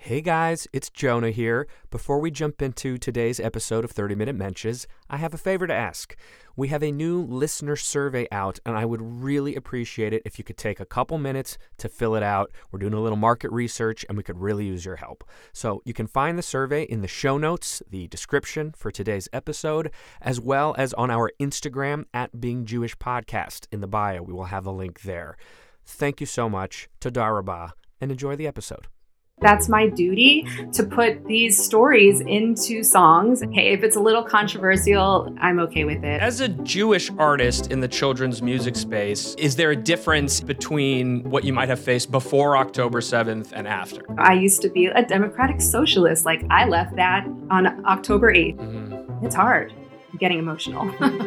Hey guys, it's Jonah here. Before we jump into today's episode of 30 Minute Mensches, I have a favor to ask. We have a new listener survey out, and I would really appreciate it if you could take a couple minutes to fill it out. We're doing a little market research, and we could really use your help. So you can find the survey in the show notes, the description for today's episode, as well as on our Instagram at Being Jewish Podcast. In the bio, we will have a link there. Thank you so much. Toda Rabah, and enjoy the episode. That's my duty, to put these stories into songs. Hey, if it's a little controversial, I'm okay with it. As a Jewish artist in the children's music space, is there a difference between what you might have faced before October 7th and after? I used to be a democratic socialist. I left that on October 8th. It's hard. I'm getting emotional.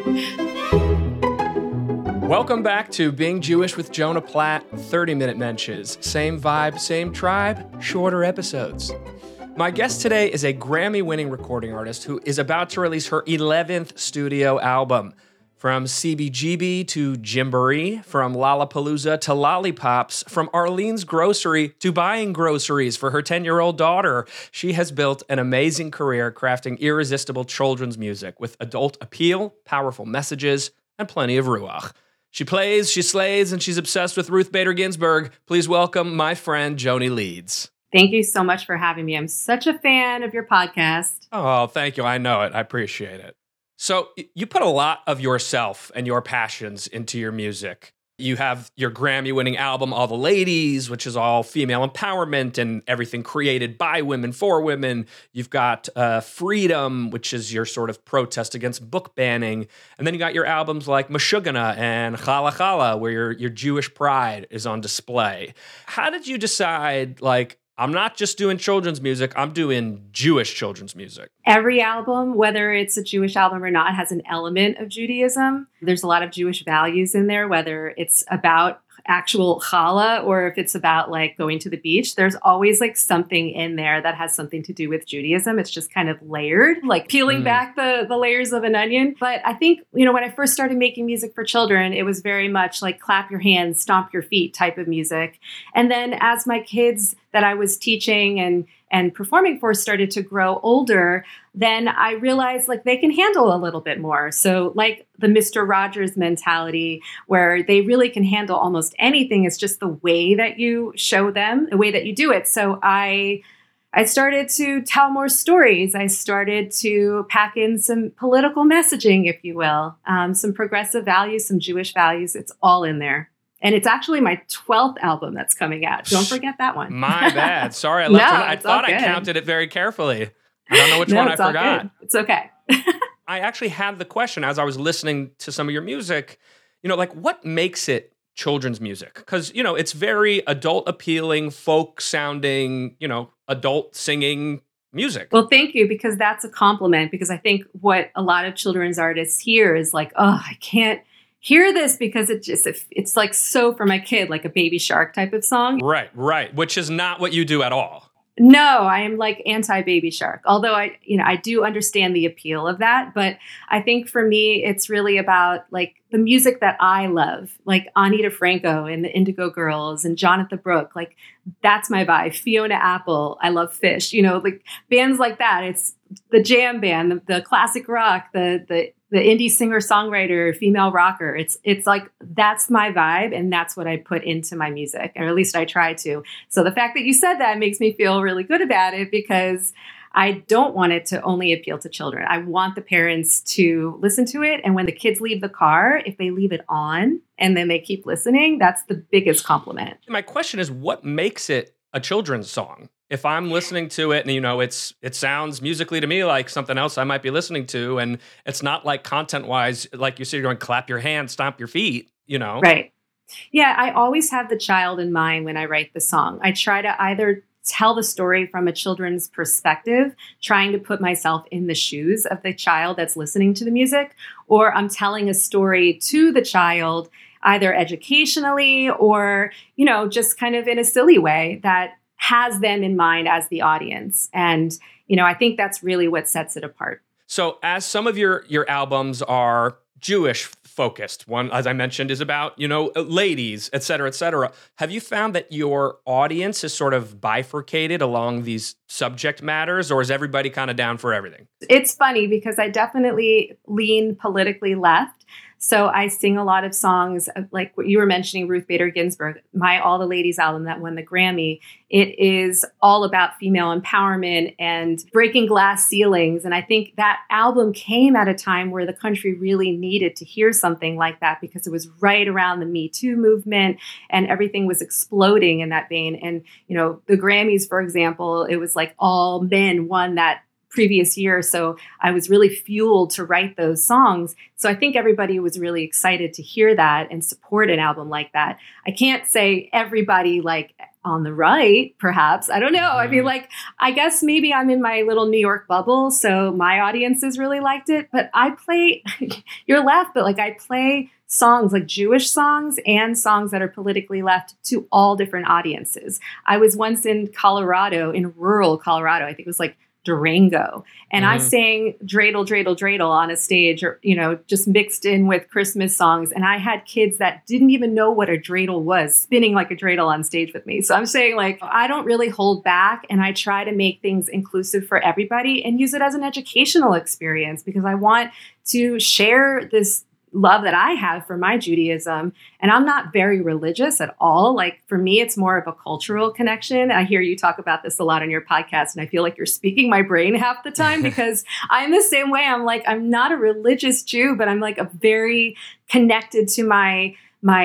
Welcome back to Being Jewish with Jonah Platt, 30 Minute Mensches. Same vibe, same tribe, shorter episodes. My guest today is a Grammy-winning recording artist who is about to release her 11th studio album. From CBGB to Gymboree, from Lollapalooza to Lollipops, from Arlene's Grocery to buying groceries for her 10-year-old daughter, she has built an amazing career crafting irresistible children's music with adult appeal, powerful messages, and plenty of ruach. She plays, she slays, and she's obsessed with Ruth Bader Ginsburg. Please welcome my friend, Joni Leeds. Thank you so much for having me. I'm such a fan of your podcast. Oh, thank you. I know it. I appreciate it. So you put a lot of yourself and your passions into your music. You have your Grammy-winning album, All the Ladies, which is all female empowerment and everything created by women for women. You've got Freedom, which is your sort of protest against book banning. And then you got your albums like Meshuggah and Chala Chala, where your Jewish pride is on display. How did you decide, I'm not just doing children's music, I'm doing Jewish children's music? Every album, whether it's a Jewish album or not, has an element of Judaism. There's a lot of Jewish values in there, whether it's about actual challah or if it's about going to the beach. There's always something in there that has something to do with Judaism. It's just kind of layered, peeling back the layers of an onion. But I think, when I first started making music for children, it was very much clap your hands, stomp your feet type of music. And then as my kids that I was teaching and performing for started to grow older, then I realized they can handle a little bit more. So the Mr. Rogers mentality, where they really can handle almost anything. It's just the way that you show them, the way that you do it. So I started to tell more stories. I started to pack in some political messaging, if you will, some progressive values, some Jewish values. It's all in there. And it's actually my 12th album that's coming out. Don't forget that one. My bad. Sorry, I left one. I thought I counted it very carefully. I don't know which one I forgot. Good. It's okay. I actually had the question as I was listening to some of your music, what makes it children's music? Because, it's very adult appealing, folk sounding, adult singing music. Well, thank you, because that's a compliment. Because I think what a lot of children's artists hear is I can't hear this because it's so for my kid, like a Baby Shark type of song. Right. Which is not what you do at all. No, I am anti-Baby Shark. Although I do understand the appeal of that. But I think for me, it's really about the music that I love, like Anita Franco and the Indigo Girls and Jonathan Brooke. That's my vibe. Fiona Apple. I love Fish. Bands like that. It's the jam band, the classic rock, the indie singer-songwriter, female rocker. It's that's my vibe, and that's what I put into my music, or at least I try to. So the fact that you said that makes me feel really good about it, because I don't want it to only appeal to children. I want the parents to listen to it, and when the kids leave the car, if they leave it on and then they keep listening, that's the biggest compliment. My question is, what makes it a children's song? If I'm listening to it and, it sounds musically to me like something else I might be listening to, and it's not content-wise, like you said, you're going to clap your hands, stomp your feet, Right. Yeah, I always have the child in mind when I write the song. I try to either tell the story from a children's perspective, trying to put myself in the shoes of the child that's listening to the music, or I'm telling a story to the child, either educationally or, just kind of in a silly way that has them in mind as the audience. And, I think that's really what sets it apart. So as some of your albums are Jewish focused. One, as I mentioned, is about, ladies, et cetera, et cetera. Have you found that your audience is sort of bifurcated along these subject matters, or is everybody kind of down for everything? It's funny because I definitely lean politically left. So I sing a lot of songs like what you were mentioning, Ruth Bader Ginsburg, my All the Ladies album that won the Grammy. It is all about female empowerment and breaking glass ceilings. And I think that album came at a time where the country really needed to hear something like that because it was right around the Me Too movement and everything was exploding in that vein. And, the Grammys, for example, it was like all men won that previous year. So I was really fueled to write those songs. So I think everybody was really excited to hear that and support an album like that. I can't say everybody like on the right, perhaps. I don't know. I mean, I guess maybe I'm in my little New York bubble. So my audiences really liked it. But I play, you're left, but I play songs like Jewish songs and songs that are politically left to all different audiences. I was once in Colorado, in rural Colorado. I think it was Durango. And I sang Dreidel, Dreidel, Dreidel on a stage, or, just mixed in with Christmas songs. And I had kids that didn't even know what a dreidel was, spinning like a dreidel on stage with me. So I'm saying I don't really hold back, and I try to make things inclusive for everybody and use it as an educational experience because I want to share this love that I have for my Judaism. And I'm not very religious at all. For me, it's more of a cultural connection. I hear you talk about this a lot on your podcast, and I feel like you're speaking my brain half the time because I'm the same way. I'm not a religious Jew, but I'm a very connected to my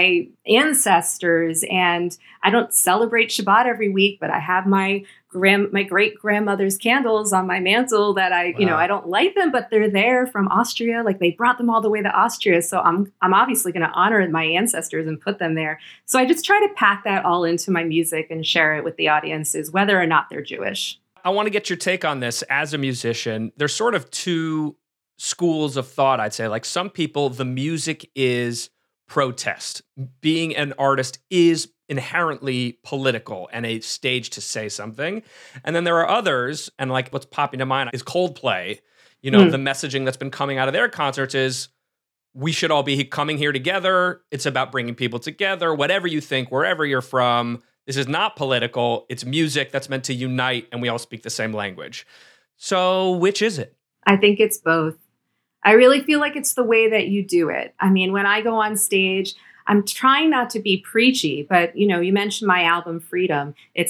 ancestors. And I don't celebrate Shabbat every week, but I have my great grandmother's candles on my mantle that I don't light them, but they're there from Austria. They brought them all the way to Austria. So I'm obviously going to honor my ancestors and put them there. So I just try to pack that all into my music and share it with the audiences, whether or not they're Jewish. I want to get your take on this as a musician. There's sort of two schools of thought, I'd say. Some people, the music is protest. Being an artist is inherently political and a stage to say something. And then there are others, and what's popping to mind is Coldplay. The messaging that's been coming out of their concerts is we should all be coming here together. It's about bringing people together, whatever you think, wherever you're from. This is not political. It's music that's meant to unite, and we all speak the same language. So which is it? I think it's both. I really feel like it's the way that you do it. I mean, when I go on stage, I'm trying not to be preachy, but, you mentioned my album Freedom. It's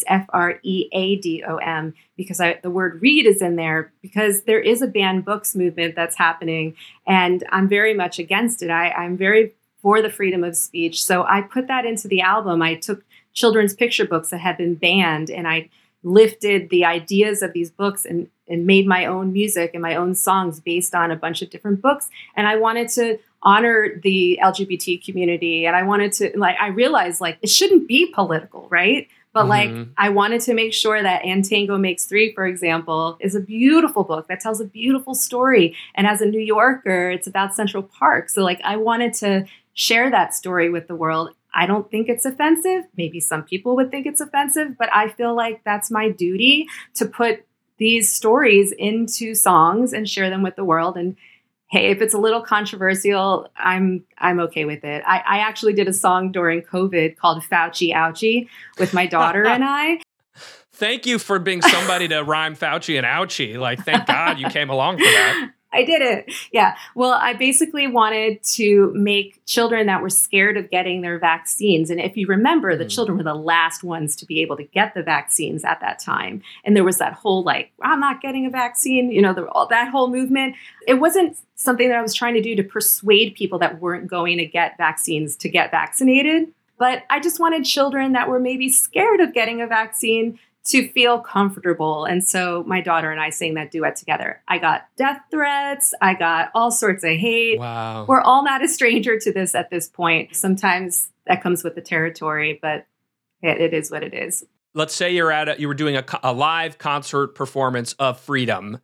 Freadom because the word read is in there because there is a banned books movement that's happening. And I'm very much against it. I'm very for the freedom of speech. So I put that into the album. I took children's picture books that had been banned and I lifted the ideas of these books and made my own music and my own songs based on a bunch of different books. And I wanted to honor the LGBT community. And I wanted to, I realized it shouldn't be political, right? But I wanted to make sure that And Tango Makes Three, for example, is a beautiful book that tells a beautiful story. And as a New Yorker, it's about Central Park. So I wanted to share that story with the world. I don't think it's offensive. Maybe some people would think it's offensive, but I feel like that's my duty to put these stories into songs and share them with the world. And hey, if it's a little controversial, I'm okay with it. I actually did a song during COVID called Fauci Ouchie with my daughter and I. Thank you for being somebody to rhyme Fauci and Ouchie. Thank God you came along for that. I did it. Yeah. Well, I basically wanted to make children that were scared of getting their vaccines. And if you remember, the children were the last ones to be able to get the vaccines at that time. And there was that whole I'm not getting a vaccine, that whole movement. It wasn't something that I was trying to do to persuade people that weren't going to get vaccines to get vaccinated. But I just wanted children that were maybe scared of getting a vaccine to feel comfortable. And so my daughter and I sang that duet together. I got death threats. I got all sorts of hate. Wow. We're all not a stranger to this at this point. Sometimes that comes with the territory, but it is what it is. Let's say you were doing a live concert performance of Freedom.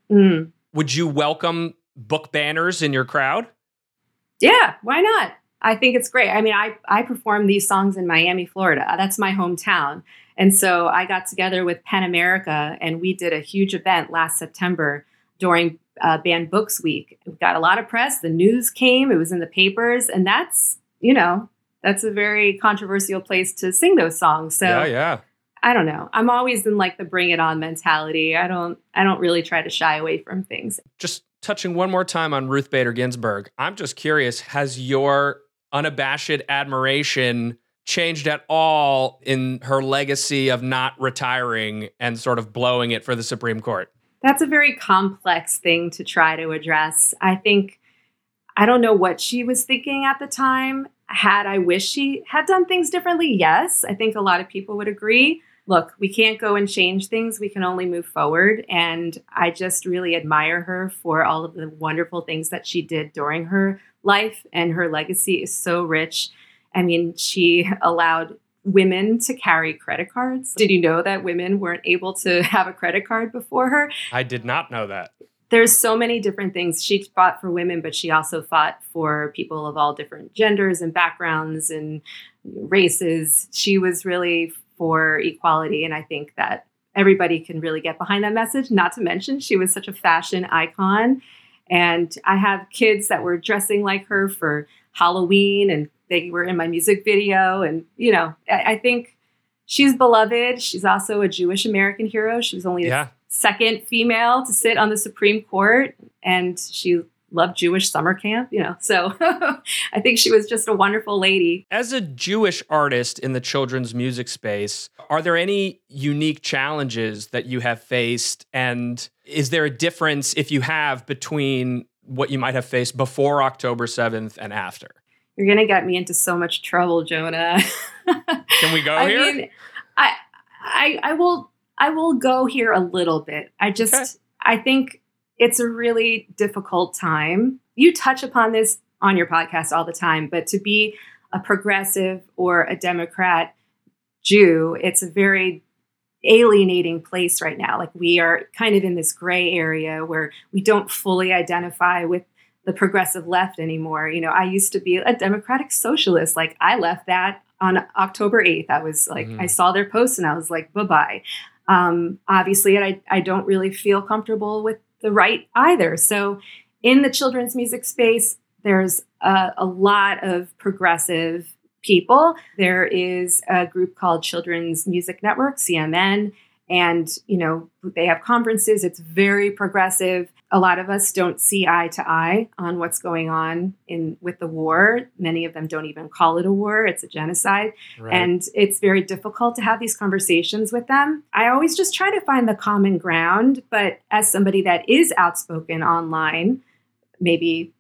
Would you welcome book banners in your crowd? Yeah, why not? I think it's great. I mean, I perform these songs in Miami, Florida. That's my hometown. And so I got together with PEN America and we did a huge event last September during Banned Books Week. We got a lot of press. The news came. It was in the papers. And that's a very controversial place to sing those songs. So yeah. I don't know. I'm always in like the bring it on mentality. I don't really try to shy away from things. Just touching one more time on Ruth Bader Ginsburg. I'm just curious, has your unabashed admiration changed at all in her legacy of not retiring and sort of blowing it for the Supreme Court? That's a very complex thing to try to address. I don't know what she was thinking at the time. Had I wished she had done things differently? Yes. I think a lot of people would agree. Look, we can't go and change things. We can only move forward. And I just really admire her for all of the wonderful things that she did during her life. And her legacy is so rich. I mean, she allowed women to carry credit cards. Did you know that women weren't able to have a credit card before her? I did not know that. There's so many different things. She fought for women, but she also fought for people of all different genders and backgrounds and races. She was really for equality. And I think that everybody can really get behind that message. Not to mention, she was such a fashion icon. And I have kids that were dressing like her for Halloween, and they were in my music video. And, I think she's beloved. She's also a Jewish American hero. She was only the second female to sit on the Supreme Court, and she loved Jewish summer camp, So I think she was just a wonderful lady. As a Jewish artist in the children's music space, are there any unique challenges that you have faced? And is there a difference, if you have, between what you might have faced before October 7th and after? You're going to get me into so much trouble, Jonah. Can we go here? I mean, I will go here a little bit. I think it's a really difficult time. You touch upon this on your podcast all the time, but to be a progressive or a Democrat Jew, it's a very alienating place right now. Like, we are kind of in this gray area where we don't fully identify with the progressive left anymore. I used to be a democratic socialist. Like, I left that on October 8th. I was like, I saw their post and I was like, bye-bye. Obviously, I don't really feel comfortable with the right either. So in the children's music space, there's a lot of progressive people. There is a group called Children's Music Network, CMN, and, they have conferences. It's very progressive. A lot of us don't see eye to eye on what's going on with the war. Many of them don't even call it a war. It's a genocide. Right. And it's very difficult to have these conversations with them. I always just try to find the common ground. But as somebody that is outspoken online, maybe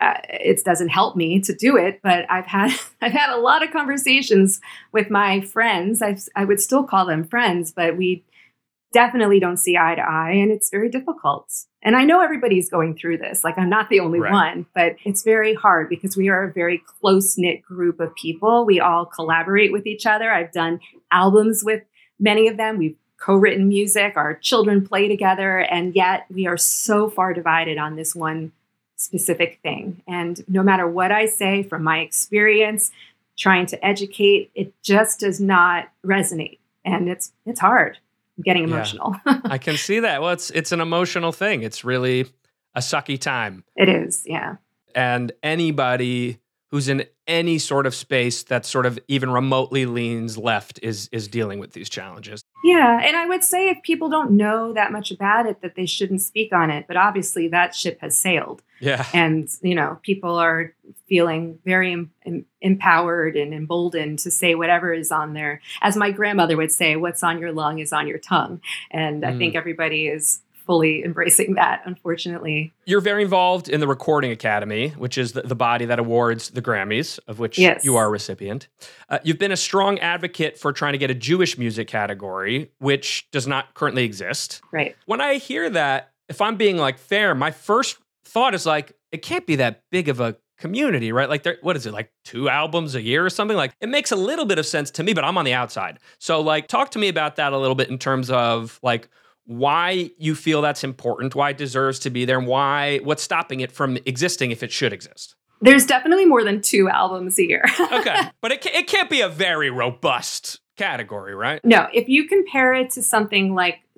it doesn't help me to do it, but I've had a lot of conversations with my friends. I would still call them friends, but we definitely don't see eye to eye, and it's very difficult. And I know everybody's going through this. Like, I'm not the only one, but it's very hard because we are a very close-knit group of people. We all collaborate with each other. I've done albums with many of them. We've co-written music. Our children play together, and yet we are so far divided on this one specific thing. And no matter what I say from my experience, trying to educate, it just does not resonate. And it's hard. I'm getting emotional. I can see that. Well, it's an emotional thing. It's really a sucky time. It is, yeah. And anybody who's in any sort of space that sort of even remotely leans left is dealing with these challenges. Yeah, and I would say if people don't know that much about it, that they shouldn't speak on it. But obviously that ship has sailed. Yeah. And, people are feeling very empowered and emboldened to say whatever is on their, as my grandmother would say, what's on your lung is on your tongue. And I think everybody is fully embracing that, unfortunately. You're very involved in the Recording Academy, which is the body that awards the Grammys, of which you are a recipient. You've been a strong advocate for trying to get a Jewish music category, which does not currently exist. Right. When I hear that, if I'm being fair, my first thought is it can't be that big of a community, right? What is it, 2 albums a year or something? It makes a little bit of sense to me, but I'm on the outside. So talk to me about that a little bit in terms of why you feel that's important, why it deserves to be there, and what's stopping it from existing if it should exist. There's definitely more than 2 albums a year. Okay, but it can't be a very robust category, right? No, if you compare it to something like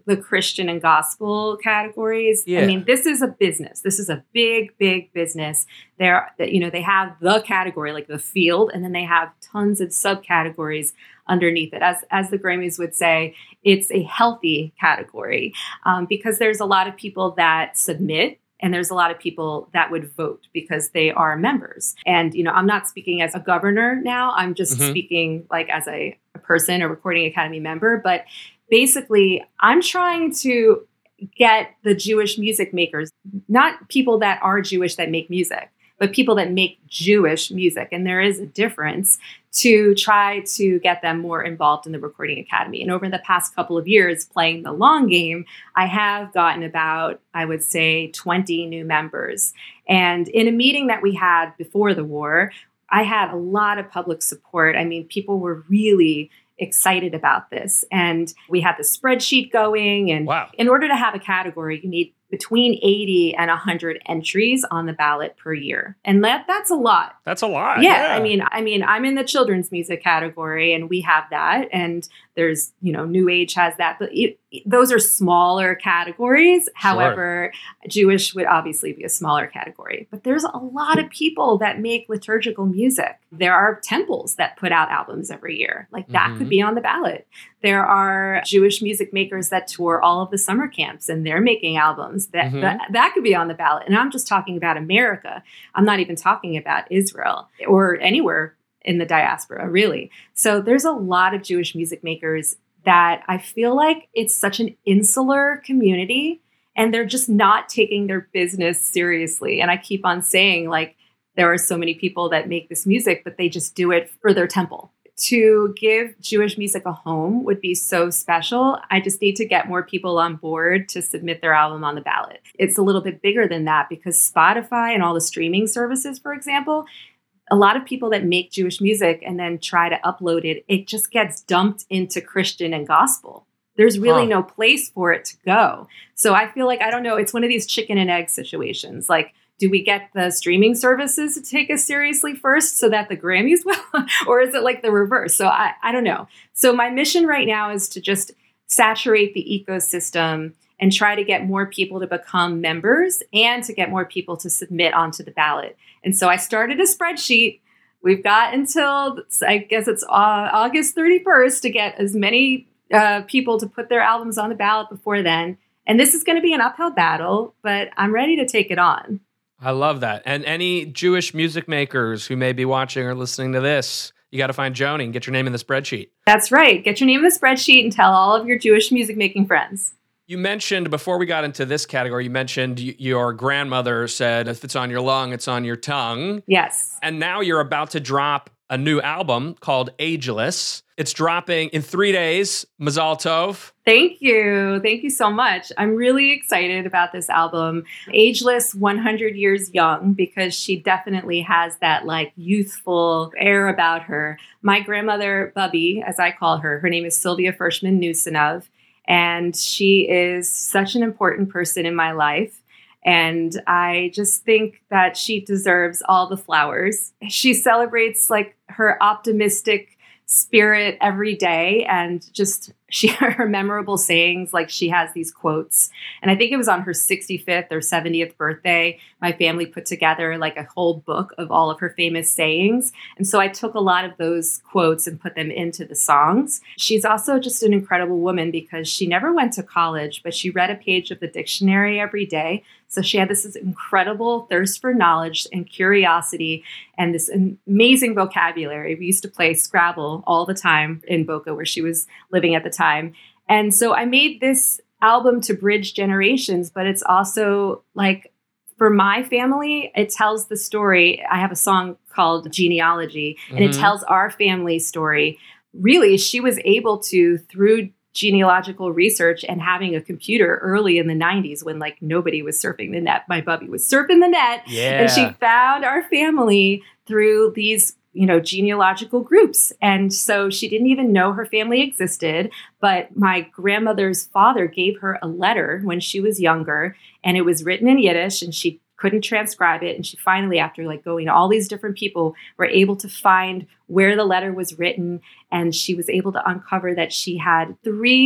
the Christian and gospel categories. Yeah. I mean, this is a business. This is a big, big business. They have the category, like the field, and then they have tons of subcategories underneath it. As the Grammys would say, it's a healthy category because there's a lot of people that submit. And there's a lot of people that would vote because they are members. And, I'm not speaking as a governor now. I'm just speaking like as a person, a Recording Academy member. But basically, I'm trying to get the Jewish music makers, not people that are Jewish that make music, but people that make Jewish music. And there is a difference, to try to get them more involved in the Recording Academy. And over the past couple of years, playing the long game, I have gotten about, I would say, 20 new members. And in a meeting that we had before the war, I had a lot of public support. I mean, people were really excited about this. And we had the spreadsheet going. And in order to have a category, you need between 80 and 100 entries on the ballot per year. And that's a lot. That's a lot. Yeah. I mean, I'm in the children's music category and we have that. And there's, New Age has that. But those are smaller categories. However, Jewish would obviously be a smaller category. But there's a lot of people that make liturgical music. There are temples that put out albums every year. Like that could be on the ballot. There are Jewish music makers that tour all of the summer camps and they're making albums that could be on the ballot. And I'm just talking about America. I'm not even talking about Israel or anywhere in the diaspora, really. So there's a lot of Jewish music makers that I feel like it's such an insular community and they're just not taking their business seriously. And I keep on saying, like, there are so many people that make this music, but they just do it for their temple. To give Jewish music a home would be so special. I just need to get more people on board to submit their album on the ballot. It's a little bit bigger than that because Spotify and all the streaming services, for example, a lot of people that make Jewish music and then try to upload it, it just gets dumped into Christian and gospel. There's really no place for it to go. So I feel like, I don't know, it's one of these chicken and egg situations. Like, do we get the streaming services to take us seriously first so that the Grammys will? Or is it like the reverse? So I don't know. So my mission right now is to just saturate the ecosystem and try to get more people to become members and to get more people to submit onto the ballot. And so I started a spreadsheet. We've got until, I guess it's August 31st to get as many people to put their albums on the ballot before then. And this is going to be an uphill battle, but I'm ready to take it on. I love that. And any Jewish music makers who may be watching or listening to this, you got to find Joni and get your name in the spreadsheet. That's right. Get your name in the spreadsheet and tell all of your Jewish music making friends. You mentioned, before we got into this category, you mentioned your grandmother said, if it's on your lung, it's on your tongue. Yes. And now you're about to drop a new album called Ageless. It's dropping in 3 days. Mazal Tov. Thank you. Thank you so much. I'm really excited about this album. Ageless, 100 years young, because she definitely has that like youthful air about her. My grandmother, Bubby, as I call her name is Sylvia Fershman Nusinov, and she is such an important person in my life. And I just think that she deserves all the flowers. She celebrates like her optimistic spirit every day, and just her memorable sayings. Like, she has these quotes, and I think it was on her 65th or 70th birthday, my family put together like a whole book of all of her famous sayings. And so I took a lot of those quotes and put them into the songs. She's also just an incredible woman because she never went to college, but she read a page of the dictionary every day. So she had this incredible thirst for knowledge and curiosity and this amazing vocabulary. We used to play Scrabble all the time in Boca, where she was living at the time. And so I made this album to bridge generations, but it's also like, for my family, it tells the story. I have a song called Genealogy, and it tells our family story. Really, she was able to, through genealogical research and having a computer early in the 90s when like nobody was surfing the net. My Bubby was surfing the net, and she found our family through these, genealogical groups. And so she didn't even know her family existed, but my grandmother's father gave her a letter when she was younger, and it was written in Yiddish, and she couldn't transcribe it. And she finally, after like going to all these different people, were able to find where the letter was written. And she was able to uncover that she had 3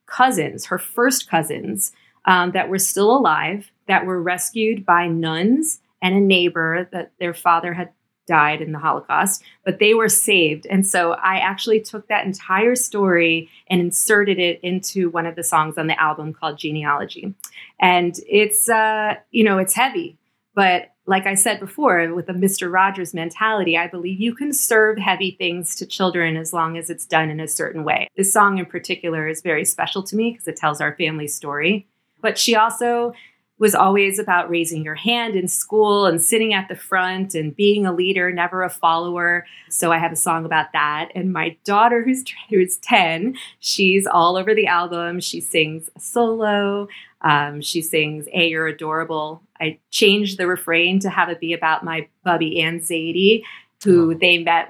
cousins, her first cousins, that were still alive, that were rescued by nuns and a neighbor that their father had died in the Holocaust, but they were saved. And so I actually took that entire story and inserted it into one of the songs on the album called Genealogy. And it's, it's heavy, but like I said before, with a Mr. Rogers mentality, I believe you can serve heavy things to children as long as it's done in a certain way. This song in particular is very special to me because it tells our family story. But she also was always about raising your hand in school and sitting at the front and being a leader, never a follower. So I have a song about that. And my daughter, who's 10, she's all over the album. She sings a solo. She sings, "Hey, you're adorable." I changed the refrain to have it be about my bubby, Ann Zadie, who they met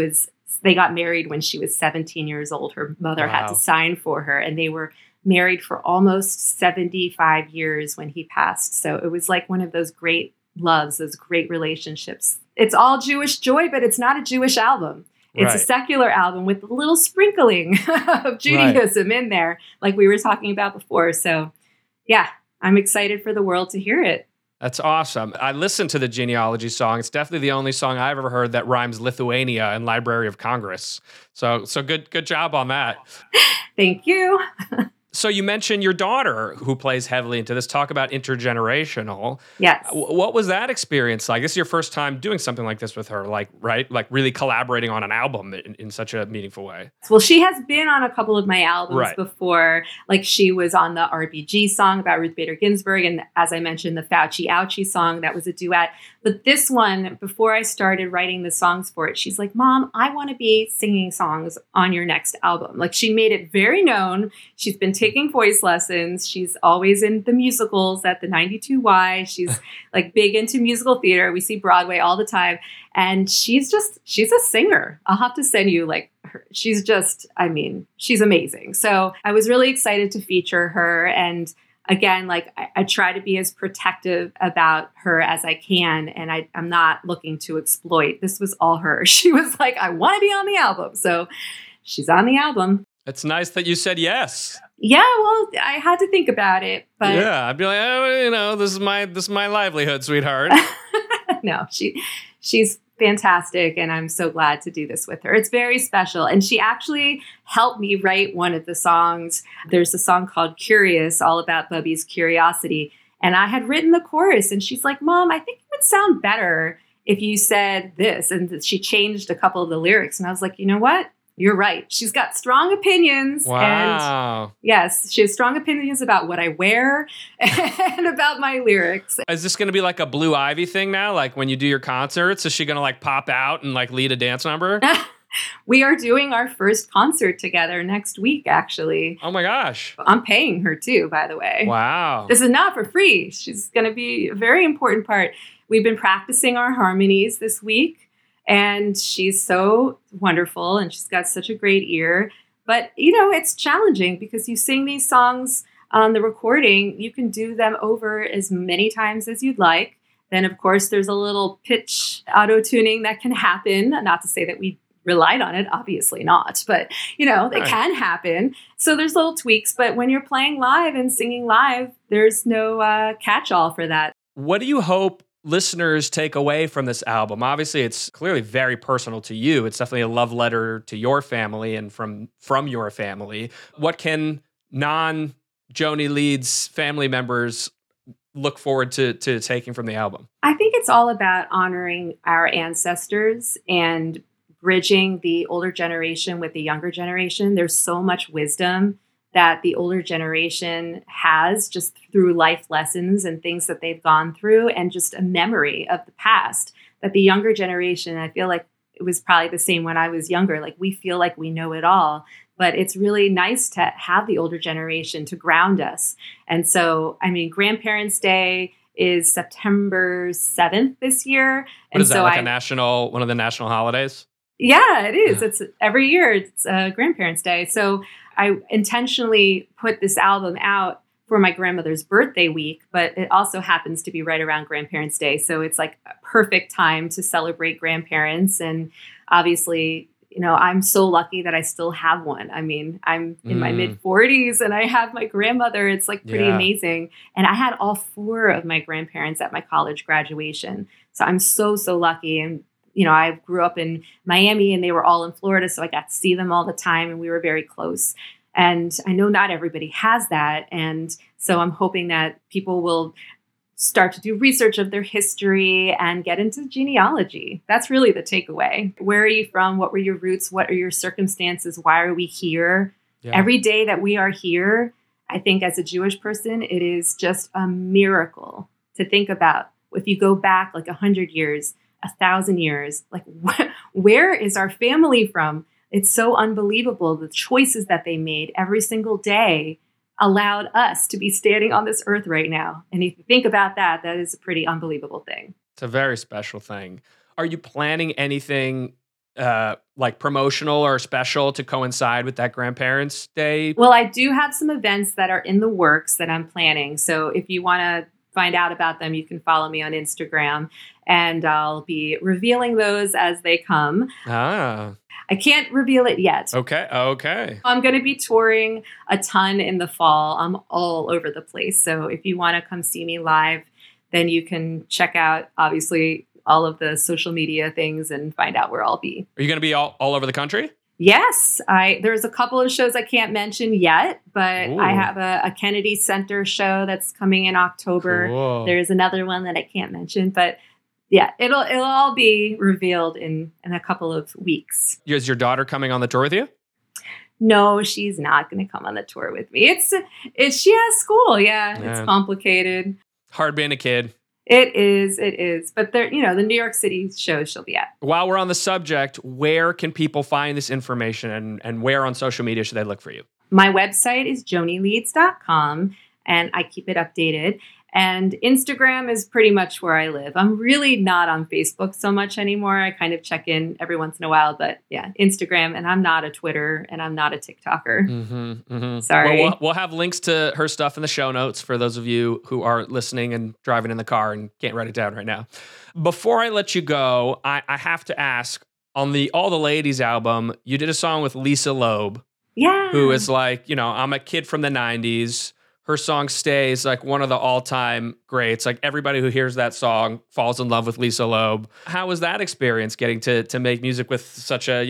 they got married when she was 17 years old. Her mother had to sign for her, and they were married for almost 75 years when he passed. So it was like one of those great loves, those great relationships. It's all Jewish joy, but it's not a Jewish album. It's a secular album with a little sprinkling of Judaism in there, like we were talking about before. So yeah, I'm excited for the world to hear it. That's awesome. I listened to the Genealogy song. It's definitely the only song I've ever heard that rhymes Lithuania and Library of Congress. So good job on that. Thank you. So you mentioned your daughter who plays heavily into this. Talk about intergenerational. Yes. What was that experience like? This is your first time doing something like this with her, right? Like really collaborating on an album in such a meaningful way. Well, she has been on a couple of my albums before. Like she was on the RBG song about Ruth Bader Ginsburg. And as I mentioned, the Fauci Ouchie song, that was a duet. But this one, before I started writing the songs for it, she's like, "Mom, I want to be singing songs on your next album." Like she made it very known. She's been taking voice lessons. She's always in the musicals at the 92Y. She's like big into musical theater. We see Broadway all the time. And she's a singer. I'll have to send you her. She's amazing. So I was really excited to feature her. And again, I try to be as protective about her as I can. And I'm not looking to exploit. This was all her. She was like, "I want to be on the album." So she's on the album. It's nice that you said yes. Yeah, well, I had to think about it, but yeah, I'd be like, this is my livelihood, sweetheart. No, she's fantastic, and I'm so glad to do this with her. It's very special, and she actually helped me write one of the songs. There's a song called "Curious," all about Bubby's curiosity, and I had written the chorus, and she's like, "Mom, I think it would sound better if you said this," and she changed a couple of the lyrics, and I was like, "You know what? You're right." She's got strong opinions. Wow. And yes, she has strong opinions about what I wear and about my lyrics. Is this going to be like a Blue Ivy thing now? Like when you do your concerts, is she going to pop out and lead a dance number? We are doing our first concert together next week, actually. Oh my gosh. I'm paying her too, by the way. Wow. This is not for free. She's going to be a very important part. We've been practicing our harmonies this week. And she's so wonderful and she's got such a great ear. But, it's challenging because you sing these songs on the recording. You can do them over as many times as you'd like. Then, of course, there's a little pitch auto-tuning that can happen. Not to say that we relied on it, obviously not. But, it can happen. So there's little tweaks. But when you're playing live and singing live, there's no catch-all for that. What do you hope listeners take away from this album? Obviously, it's clearly very personal to you. It's definitely a love letter to your family and from your family. What can non-Joni Leeds family members look forward to taking from the album? I think it's all about honoring our ancestors and bridging the older generation with the younger generation. There's so much wisdom that the older generation has just through life lessons and things that they've gone through and just a memory of the past that the younger generation, I feel like it was probably the same when I was younger. We feel like we know it all, but it's really nice to have the older generation to ground us. And so, Grandparents' Day is September 7th this year. What is that, one of the national holidays? Yeah, it is. It's every year. It's Grandparents' Day. So I intentionally put this album out for my grandmother's birthday week, but it also happens to be right around Grandparents' Day. So it's a perfect time to celebrate grandparents. And obviously, I'm so lucky that I still have one. I mean, I'm in my mid 40s and I have my grandmother. It's like pretty amazing. And I had all 4 of my grandparents at my college graduation. So I'm so, so lucky. And, I grew up in Miami and they were all in Florida. So I got to see them all the time and we were very close. And I know not everybody has that. And so I'm hoping that people will start to do research of their history and get into genealogy. That's really the takeaway. Where are you from? What were your roots? What are your circumstances? Why are we here? Yeah. Every day that we are here, I think as a Jewish person, it is just a miracle to think about. If you go back like 100 years, 1,000 years, like where is our family from? It's so unbelievable. The choices that they made every single day allowed us to be standing on this earth right now. And if you think about that, that is a pretty unbelievable thing. It's a very special thing. Are you planning anything like promotional or special to coincide with that Grandparents' Day? Well, I do have some events that are in the works that I'm planning. So if you want to find out about them, you can follow me on Instagram and I'll be revealing those as they come. I can't reveal it yet. Okay. I'm going to be touring a ton in the fall. I'm all over the place. So if you want to come see me live, then you can check out, obviously, all of the social media things and find out where I'll be. Are you going to be all over the country? Yes. There's a couple of shows I can't mention yet, but Ooh. I have a Kennedy Center show that's coming in October. Cool. There's another one that I can't mention, but yeah, it'll all be revealed in a couple of weeks. Is your daughter coming on the tour with you? No, she's not going to come on the tour with me. She has school. Yeah, it's complicated. Hard being a kid. It is. But the New York City shows she'll be at. While we're on the subject, where can people find this information and where on social media should they look for you? My website is jonileeds.com and I keep it updated. And Instagram is pretty much where I live. I'm really not on Facebook so much anymore. I kind of check in every once in a while, but yeah, Instagram. And I'm not a Twitter and I'm not a TikToker. Sorry. Well, we'll have links to her stuff in the show notes for those of you who are listening and driving in the car and can't write it down right now. Before I let you go, I have to ask, on the All the Ladies album, you did a song with Lisa Loeb. Yeah. Who is like, I'm a kid from the 90s. Her song stays like one of the all-time greats. Like everybody who hears that song falls in love with Lisa Loeb. How was that experience getting to make music with such a,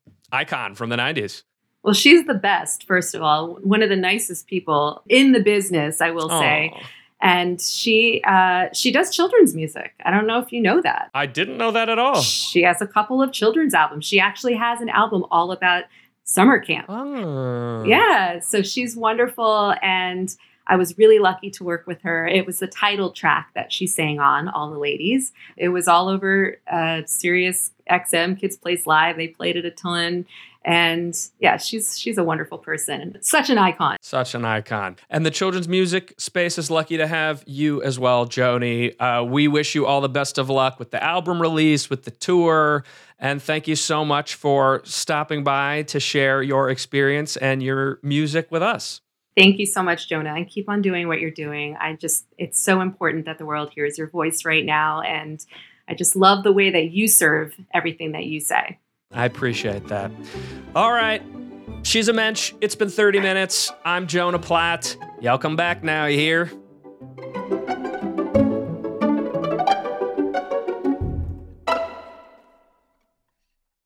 icon from the 90s? Well, she's the best, first of all. One of the nicest people in the business, I will say. And she does children's music. I don't know if you know that. I didn't know that at all. She has a couple of children's albums. She actually has an album all about summer camp. Oh. Yeah, so she's wonderful, and I was really lucky to work with her. It was the title track that she sang on, All the Ladies. It was all over Sirius XM, Kids Place Live. They played it a ton. And yeah, she's a wonderful person. Such an icon. Such an icon. And the children's music space is lucky to have you as well, Joni. We wish you all the best of luck with the album release, with the tour. And thank you so much for stopping by to share your experience and your music with us. Thank you so much, Jonah. And keep on doing what you're doing. It's so important that the world hears your voice right now. And I just love the way that you serve everything that you say. I appreciate that. All right. She's a mensch. It's been 30 minutes. I'm Jonah Platt. Y'all come back now, you hear?